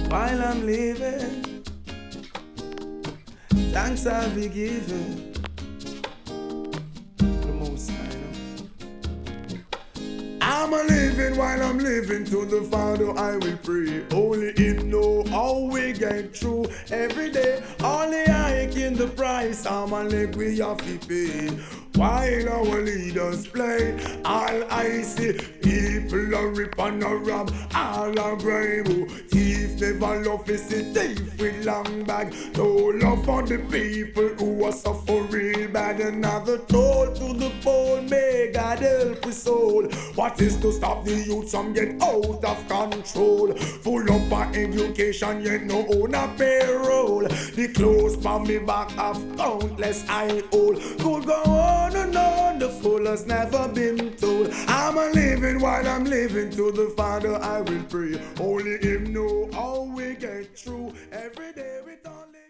while I'm living. Thanks I'll be giving. The most high, I'm a living while I'm living, to the Father I will pray. Only Him know how we get through every day. Only hike in the price, I'm a leg we have to pay. While our leaders play, all I see people are rip and a rob, all are grime. Thief never love is a thief with long bag. No love for the people who are suffering bad. Another toll to the pole, may God help his soul. What is to stop the youth from get out of control? Full up on education, yet no own a payroll. The clothes from me back of countless I hold. Could go on and on, the fool has never been told. I'm a living while I'm living, to the Father I will pray. Only Him know how we get through every day with only